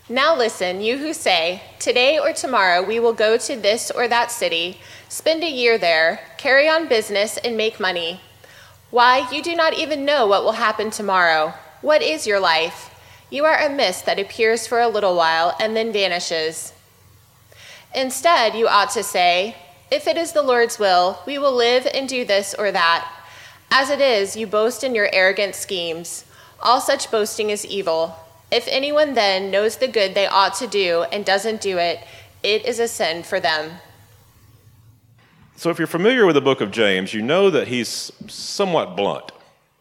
Now listen, you who say, today or tomorrow we will go to this or that city, spend a year there, carry on business, and make money. Why, you do not even know what will happen tomorrow. What is your life? You are a mist that appears for a little while and then vanishes. Instead, you ought to say, if it is the Lord's will, we will live and do this or that. As it is, you boast in your arrogant schemes. All such boasting is evil. If anyone then knows the good they ought to do and doesn't do it, it is a sin for them. So if you're familiar with the book of James, you know that he's somewhat blunt.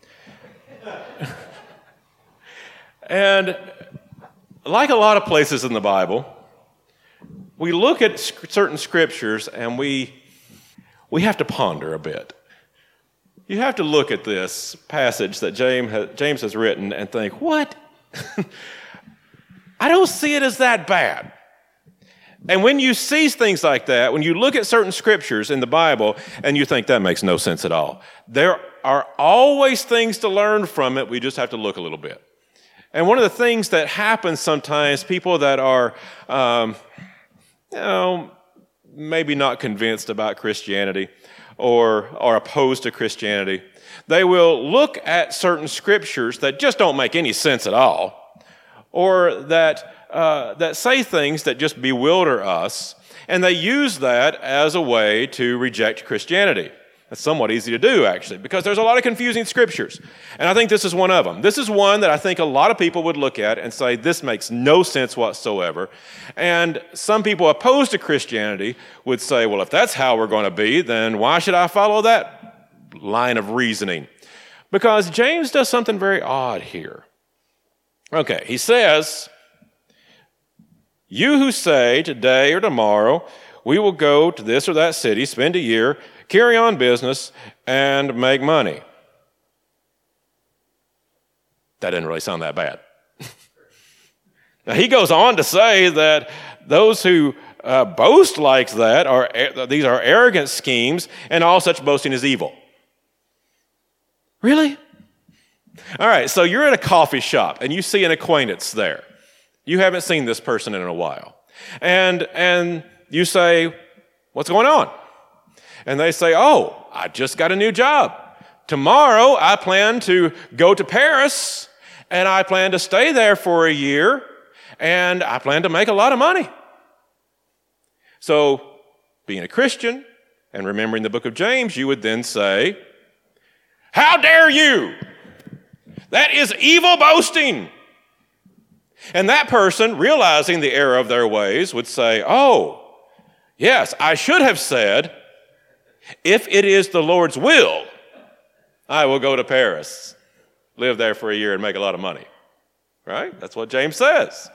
And like a lot of places in the Bible, we look at certain scriptures and we have to ponder a bit. You have to look at this passage that James has written and think, what? I don't see it as that bad. And when you see things like that, when you look at certain scriptures in the Bible and you think that makes no sense at all, there are always things to learn from it. We just have to look a little bit. And one of the things that happens sometimes, people that are, maybe not convinced about Christianity or are opposed to Christianity, they will look at certain scriptures that just don't make any sense at all, or that say things that just bewilder us, and they use that as a way to reject Christianity. That's somewhat easy to do, actually, because there's a lot of confusing scriptures. And I think this is one of them. This is one that I think a lot of people would look at and say, this makes no sense whatsoever. And some people opposed to Christianity would say, well, if that's how we're going to be, then why should I follow that line of reasoning? Because James does something very odd here. Okay, he says, you who say today or tomorrow, we will go to this or that city, spend a year, carry on business, and make money. That didn't really sound that bad. Now, he goes on to say that those who boast like that, these are arrogant schemes, and all such boasting is evil. Really? All right, so you're at a coffee shop, and you see an acquaintance there. You haven't seen this person in a while. And you say, what's going on? And they say, oh, I just got a new job. Tomorrow, I plan to go to Paris, and I plan to stay there for a year, and I plan to make a lot of money. So, being a Christian and remembering the book of James, you would then say, how dare you? That is evil boasting. And that person, realizing the error of their ways, would say, oh, yes, I should have said, if it is the Lord's will, I will go to Paris, live there for a year, and make a lot of money. Right? That's what James says.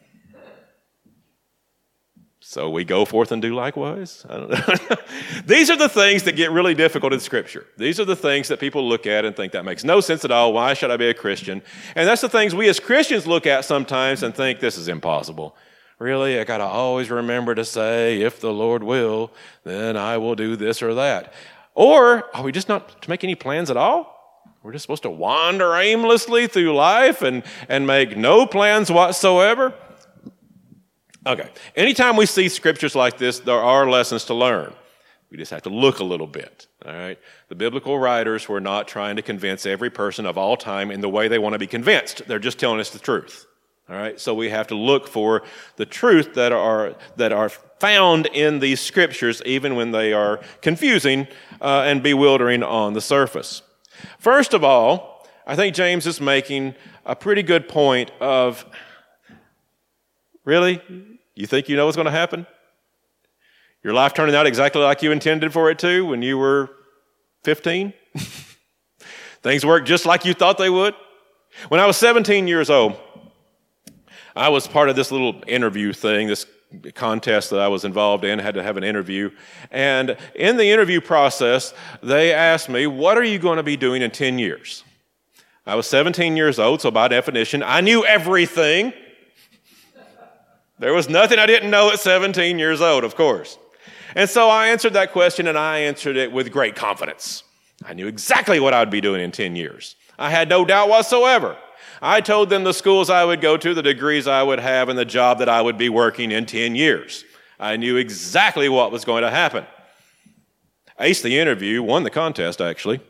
So we go forth and do likewise? I don't know. These are the things that get really difficult in Scripture. These are the things that people look at and think that makes no sense at all. Why should I be a Christian? And that's the things we as Christians look at sometimes and think this is impossible. Really, I got to always remember to say, if the Lord will, then I will do this or that. Or are we just not to make any plans at all? We're just supposed to wander aimlessly through life and make no plans whatsoever? Okay, anytime we see scriptures like this, there are lessons to learn. We just have to look a little bit, all right? The biblical writers were not trying to convince every person of all time in the way they want to be convinced. They're just telling us the truth, all right? So we have to look for the truth that are found in these scriptures, even when they are confusing and bewildering on the surface. First of all, I think James is making a pretty good point of, really? You think you know what's going to happen? Your life turning out exactly like you intended for it to when you were 15? Things worked just like you thought they would? When I was 17 years old, I was part of this little interview thing, this contest that I was involved in, had to have an interview. And in the interview process, they asked me, what are you going to be doing in 10 years? I was 17 years old, so by definition, I knew everything. There was nothing I didn't know at 17 years old, of course. And so I answered that question, and I answered it with great confidence. I knew exactly what I would be doing in 10 years. I had no doubt whatsoever. I told them the schools I would go to, the degrees I would have, and the job that I would be working in 10 years. I knew exactly what was going to happen. Aced the interview, won the contest, actually.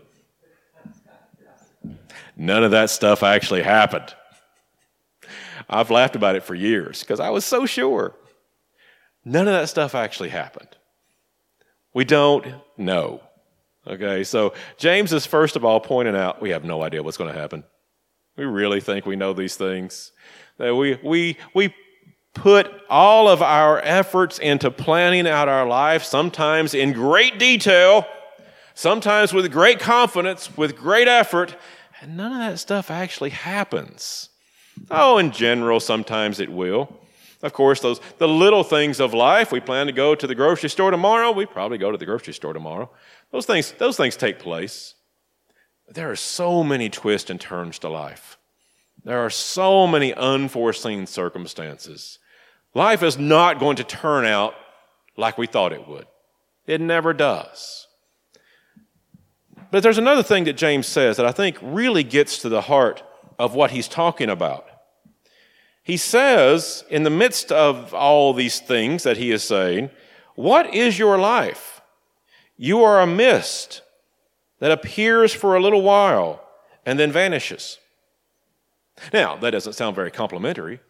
None of that stuff actually happened. I've laughed about it for years because I was so sure. None of that stuff actually happened. We don't know. Okay, so James is first of all pointing out we have no idea what's going to happen. We really think we know these things. That we put all of our efforts into planning out our life, sometimes in great detail, sometimes with great confidence, with great effort, and none of that stuff actually happens. Oh, in general, sometimes it will. Of course, the little things of life, we plan to go to the grocery store tomorrow, we probably go to the grocery store tomorrow. Those things take place. But there are so many twists and turns to life. There are so many unforeseen circumstances. Life is not going to turn out like we thought it would. It never does. But there's another thing that James says that I think really gets to the heart of what he's talking about. He says, in the midst of all these things that he is saying, what is your life? You are a mist that appears for a little while and then vanishes. Now, that doesn't sound very complimentary.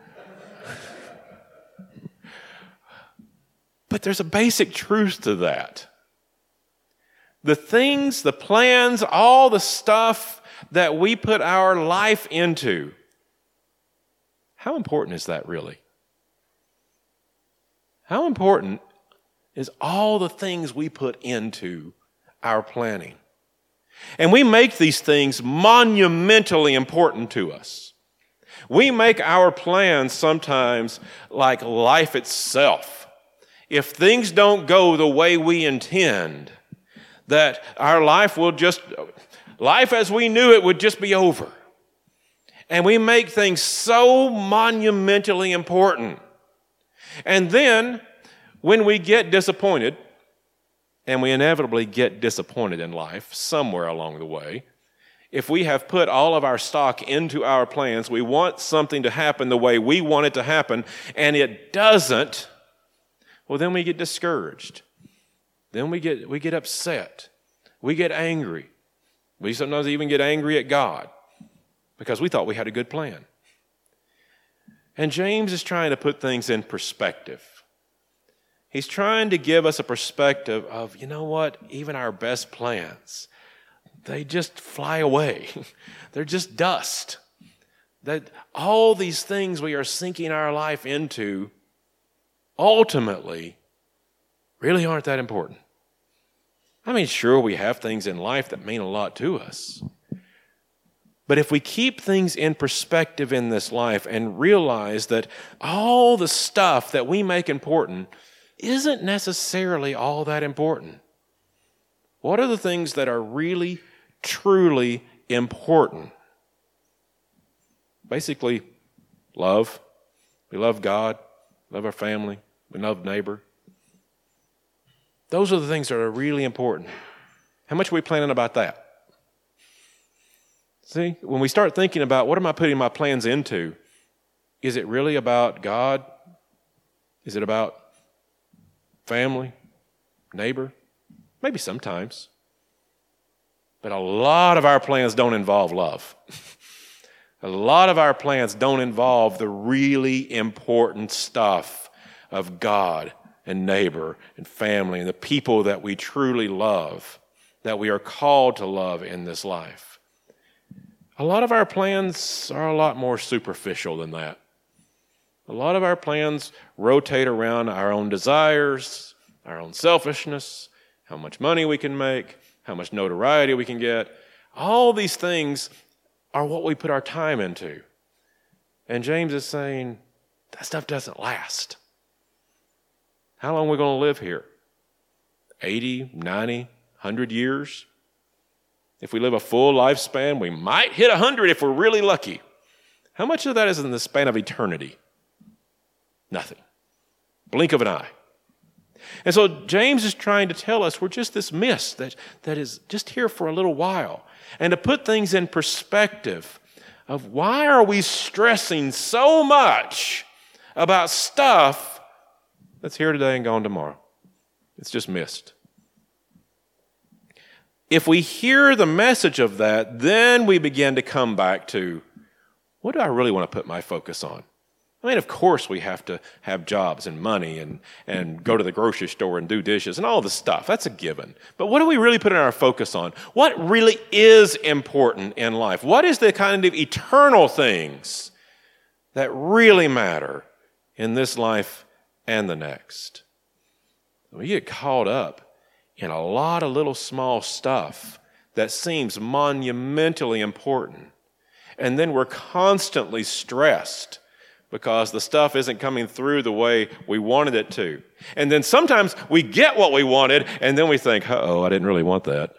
But there's a basic truth to that. The things, the plans, all the stuff that we put our life into, how important is that really? How important is all the things we put into our planning? And we make these things monumentally important to us. We make our plans sometimes like life itself. If things don't go the way we intend, that our life as we knew it would just be over. And we make things so monumentally important. And then, when we get disappointed, and we inevitably get disappointed in life somewhere along the way, if we have put all of our stock into our plans, we want something to happen the way we want it to happen, and it doesn't, well, then we get discouraged. Then we get upset. We get angry. We sometimes even get angry at God because we thought we had a good plan. And James is trying to put things in perspective. He's trying to give us a perspective of, you know what, even our best plans, they just fly away. They're just dust. That all these things we are sinking our life into ultimately really aren't that important. I mean, sure, we have things in life that mean a lot to us. But if we keep things in perspective in this life and realize that all the stuff that we make important isn't necessarily all that important. What are the things that are really, truly important? Basically, love. We love God, love our family, we love neighbor. Those are the things that are really important. How much are we planning about that? See, when we start thinking about what am I putting my plans into, is it really about God? Is it about family, neighbor? Maybe sometimes. But a lot of our plans don't involve love. A lot of our plans don't involve the really important stuff of God and neighbor and family and the people that we truly love, that we are called to love in this life. A lot of our plans are a lot more superficial than that. A lot of our plans rotate around our own desires, our own selfishness, how much money we can make, how much notoriety we can get. All these things are what we put our time into. And James is saying, that stuff doesn't last. How long are we going to live here? 80, 90, 100 years? If we live a full lifespan, we might hit 100 if we're really lucky. How much of that is in the span of eternity? Nothing. Blink of an eye. And so James is trying to tell us we're just this mist that is just here for a little while. And to put things in perspective, of why are we stressing so much about stuff that's here today and gone tomorrow. It's just missed. If we hear the message of that, then we begin to come back to, what do I really want to put my focus on? I mean, of course we have to have jobs and money and go to the grocery store and do dishes and all this stuff. That's a given. But what do we really put our focus on? What really is important in life? What is the kind of eternal things that really matter in this life and the next? We get caught up in a lot of little small stuff that seems monumentally important. And then we're constantly stressed because the stuff isn't coming through the way we wanted it to. And then sometimes we get what we wanted, and then we think, I didn't really want that.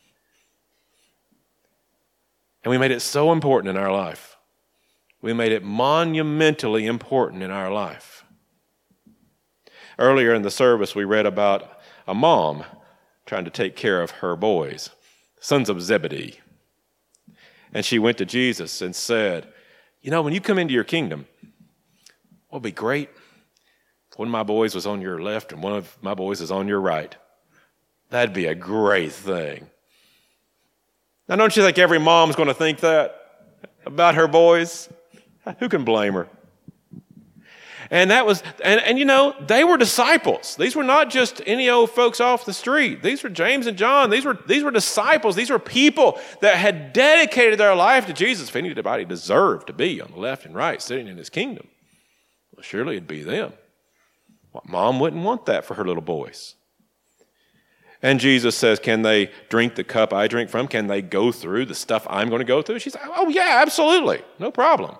And we made it so important in our life. We made it monumentally important in our life. Earlier in the service, we read about a mom trying to take care of her boys, sons of Zebedee. And she went to Jesus and said, when you come into your kingdom, what would be great if one of my boys was on your left and one of my boys is on your right. That'd be a great thing. Now, don't you think every mom's going to think that about her boys? Who can blame her? And that was, they were disciples. These were not just any old folks off the street. These were James and John. These were disciples. These were people that had dedicated their life to Jesus. If anybody deserved to be on the left and right sitting in his kingdom, well, surely it'd be them. Well, mom wouldn't want that for her little boys. And Jesus says, can they drink the cup I drink from? Can they go through the stuff I'm going to go through? She's like, oh yeah, absolutely. No problem.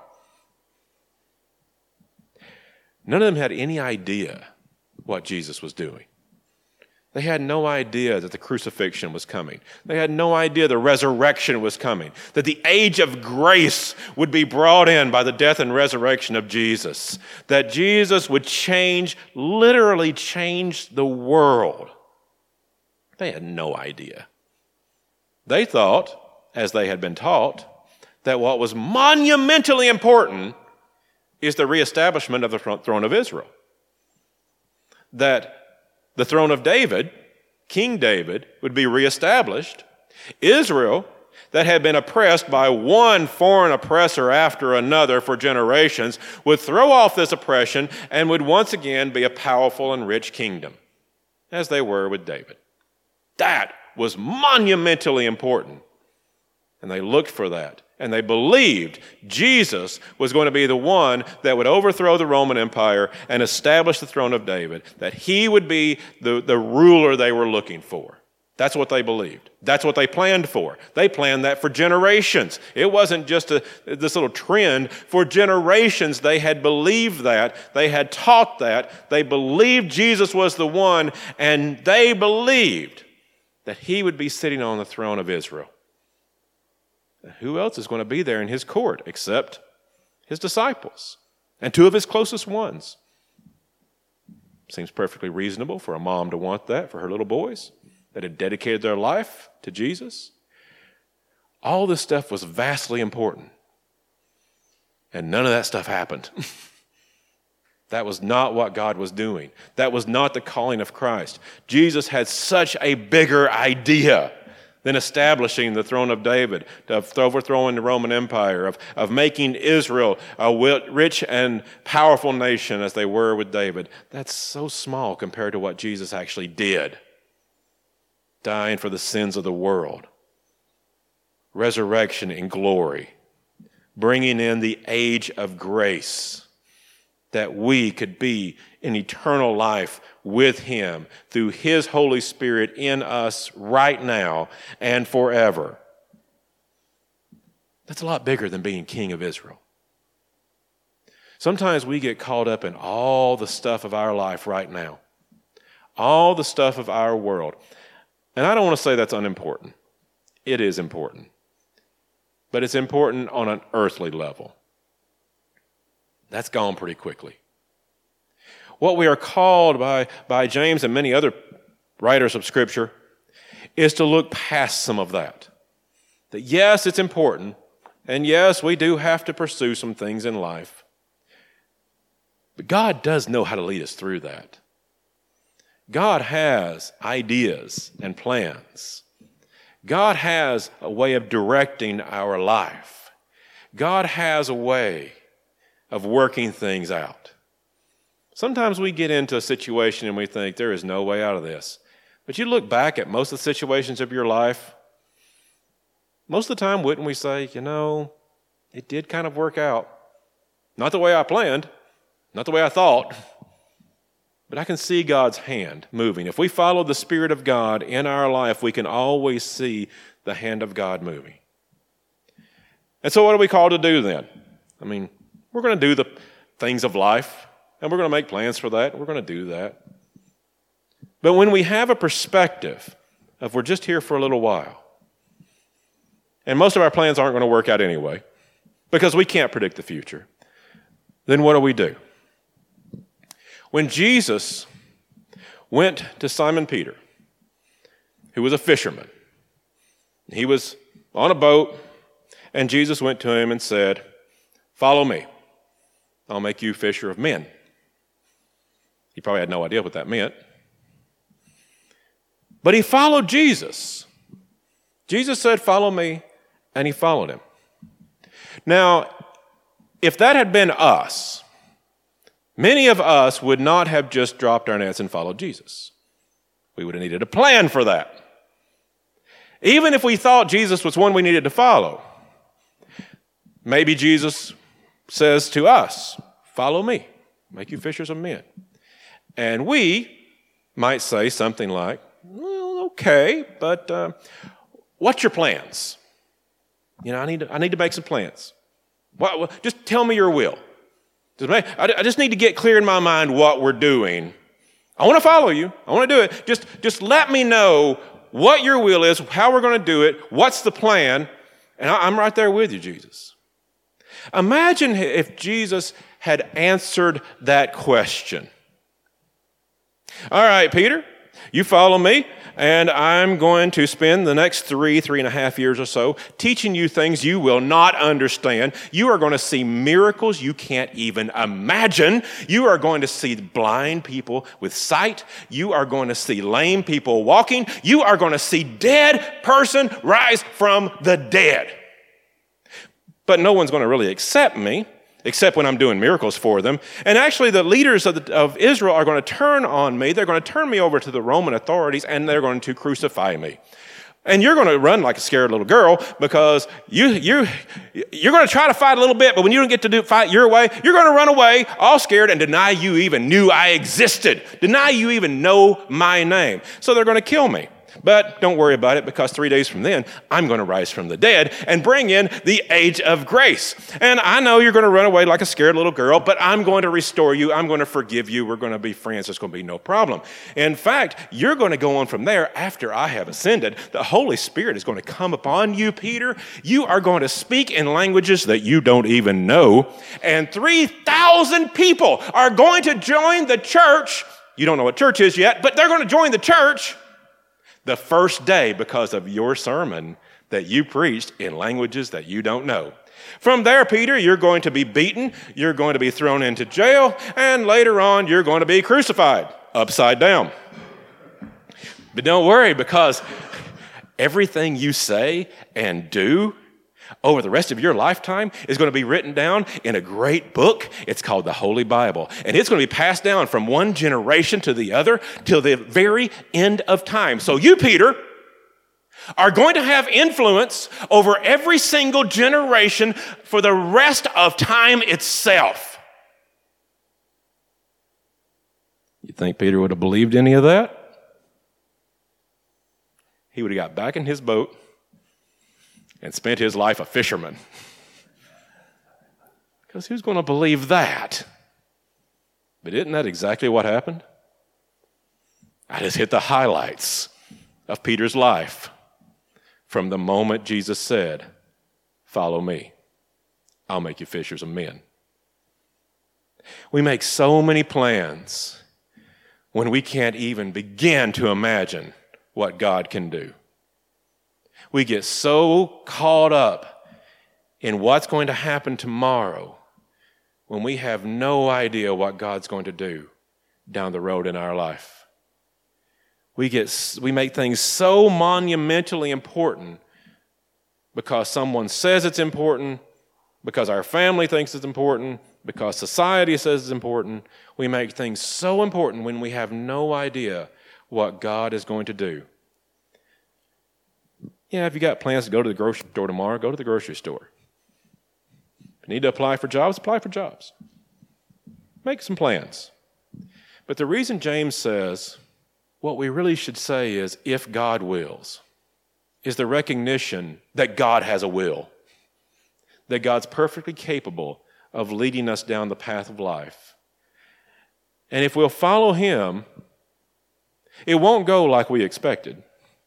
None of them had any idea what Jesus was doing. They had no idea that the crucifixion was coming. They had no idea the resurrection was coming, that the age of grace would be brought in by the death and resurrection of Jesus, that Jesus would literally change the world. They had no idea. They thought, as they had been taught, that what was monumentally important is the reestablishment of the throne of Israel. That the throne of David, King David, would be reestablished. Israel, that had been oppressed by one foreign oppressor after another for generations, would throw off this oppression and would once again be a powerful and rich kingdom, as they were with David. That was monumentally important. And they looked for that. And they believed Jesus was going to be the one that would overthrow the Roman Empire and establish the throne of David, that he would be the ruler they were looking for. That's what they believed. That's what they planned for. They planned that for generations. It wasn't just this little trend. For generations, they had believed that. They had taught that. They believed Jesus was the one, and they believed that he would be sitting on the throne of Israel. Who else is going to be there in his court except his disciples and two of his closest ones? Seems perfectly reasonable for a mom to want that for her little boys that had dedicated their life to Jesus. All this stuff was vastly important, and none of that stuff happened. That was not what God was doing. That was not the calling of Christ. Jesus had such a bigger idea than establishing the throne of David, of overthrowing the Roman Empire, of making Israel a rich and powerful nation as they were with David. That's so small compared to what Jesus actually did, dying for the sins of the world. Resurrection in glory, bringing in the age of grace, that we could be in eternal life with him through his Holy Spirit in us right now and forever. That's a lot bigger than being king of Israel. Sometimes we get caught up in all the stuff of our life right now, all the stuff of our world. And I don't want to say that's unimportant. It is important. But it's important on an earthly level. That's gone pretty quickly. What we are called by James and many other writers of Scripture is to look past some of that. That yes, it's important, And yes, we do have to pursue some things in life. But God does know how to lead us through that. God has ideas and plans. God has a way of directing our life. God has a way of working things out. Sometimes we get into a situation and we think there is no way out of this. But you look back at most of the situations of your life, most of the time, wouldn't we say, it did kind of work out. Not the way I planned, not the way I thought, but I can see God's hand moving. If we follow the Spirit of God in our life, we can always see the hand of God moving. And so what are we called to do then? We're going to do the things of life, and we're going to make plans for that. We're going to do that. But when we have a perspective of we're just here for a little while, and most of our plans aren't going to work out anyway, because we can't predict the future, then what do? When Jesus went to Simon Peter, who was a fisherman, he was on a boat, and Jesus went to him and said, "Follow me. I'll make you fisher of men." He probably had no idea what that meant. But he followed Jesus. Jesus said, "Follow me," and he followed him. Now, if that had been us, many of us would not have just dropped our nets and followed Jesus. We would have needed a plan for that. Even if we thought Jesus was one we needed to follow, maybe Jesus says to us, "Follow me, make you fishers of men." And we might say something like, "Well, okay, but what's your plans? I need to make some plans. Just tell me your will. I just need to get clear in my mind what we're doing. I want to follow you. I want to do it. Just let me know what your will is, how we're going to do it, what's the plan." And I'm right there with you, Jesus. Imagine if Jesus had answered that question. "All right, Peter, you follow me, and I'm going to spend the next 3.5 years or so teaching you things you will not understand. You are going to see miracles you can't even imagine. You are going to see blind people with sight. You are going to see lame people walking. You are going to see dead person rise from the dead. But no one's going to really accept me, except when I'm doing miracles for them. And actually, the leaders of Israel are going to turn on me. They're going to turn me over to the Roman authorities, and they're going to crucify me. And you're going to run like a scared little girl because you're going to try to fight a little bit, but when you don't get to fight your way, you're going to run away all scared and deny you even knew I existed, deny you even know my name. So they're going to kill me. But don't worry about it, because 3 days from then, I'm going to rise from the dead and bring in the age of grace. And I know you're going to run away like a scared little girl, but I'm going to restore you. I'm going to forgive you. We're going to be friends. There's going to be no problem. In fact, you're going to go on from there after I have ascended. The Holy Spirit is going to come upon you, Peter. You are going to speak in languages that you don't even know. And 3,000 people are going to join the church. You don't know what church is yet, but they're going to join the church the first day because of your sermon that you preached in languages that you don't know. From there, Peter, you're going to be beaten, you're going to be thrown into jail, and later on, you're going to be crucified upside down. But don't worry, because everything you say and do over the rest of your lifetime is going to be written down in a great book. It's called the Holy Bible. And it's going to be passed down from one generation to the other till the very end of time. So you, Peter, are going to have influence over every single generation for the rest of time itself. You think Peter would have believed any of that? He would have got back in his boat and spent his life a fisherman. Because who's going to believe that? But isn't that exactly what happened? I just hit the highlights of Peter's life from the moment Jesus said, "Follow me. I'll make you fishers of men." We make so many plans when we can't even begin to imagine what God can do. We get so caught up in what's going to happen tomorrow when we have no idea what God's going to do down the road in our life. We make things so monumentally important because someone says it's important, because our family thinks it's important, because society says it's important. We make things so important when we have no idea what God is going to do. Yeah, if you got plans to go to the grocery store tomorrow, go to the grocery store. If you need to apply for jobs, apply for jobs. Make some plans. But the reason James says what we really should say is, if God wills, is the recognition that God has a will, that God's perfectly capable of leading us down the path of life. And if we'll follow him, it won't go like we expected.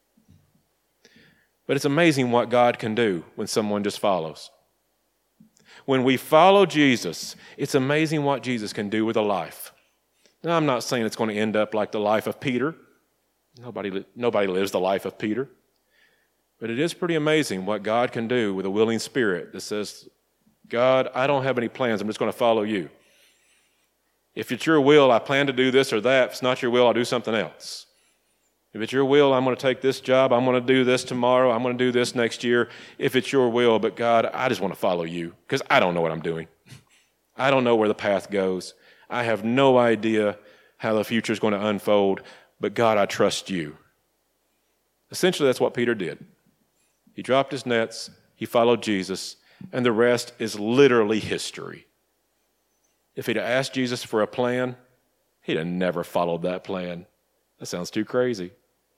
But it's amazing what God can do when someone just follows. When we follow Jesus, it's amazing what Jesus can do with a life. Now, I'm not saying it's going to end up like the life of Peter. Nobody lives the life of Peter. But it is pretty amazing what God can do with a willing spirit that says, God, I don't have any plans. I'm just going to follow you. If it's your will, I plan to do this or that. If it's not your will, I'll do something else. If it's your will, I'm going to take this job. I'm going to do this tomorrow. I'm going to do this next year. If it's your will, but God, I just want to follow you because I don't know what I'm doing. I don't know where the path goes. I have no idea how the future is going to unfold, but God, I trust you. Essentially, that's what Peter did. He dropped his nets, he followed Jesus, and the rest is literally history. If he'd have asked Jesus for a plan, he'd have never followed that plan. That sounds too crazy.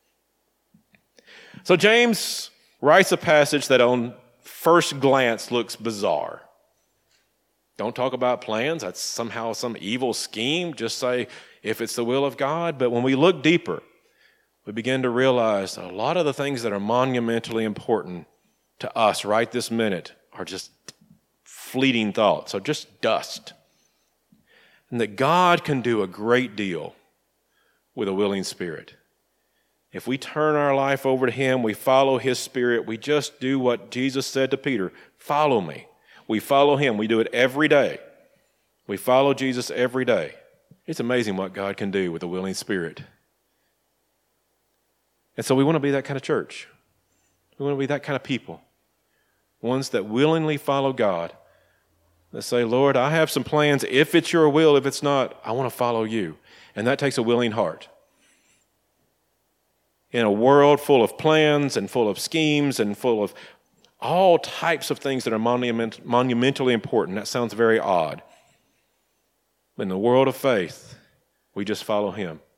So James writes a passage that on first glance looks bizarre. Don't talk about plans. That's somehow some evil scheme. Just say, if it's the will of God. But when we look deeper, we begin to realize a lot of the things that are monumentally important to us right this minute are just fleeting thoughts, or just dust. And that God can do a great deal with a willing spirit. If we turn our life over to him, we follow his spirit, we just do what Jesus said to Peter, follow me. We follow him. We do it every day. We follow Jesus every day. It's amazing what God can do with a willing spirit. And so we want to be that kind of church. We want to be that kind of people. Ones that willingly follow God. That say, Lord, I have some plans. If it's your will, if it's not, I want to follow you. And that takes a willing heart. In a world full of plans and full of schemes and full of all types of things that are monumentally important, that sounds very odd. But in the world of faith, we just follow him.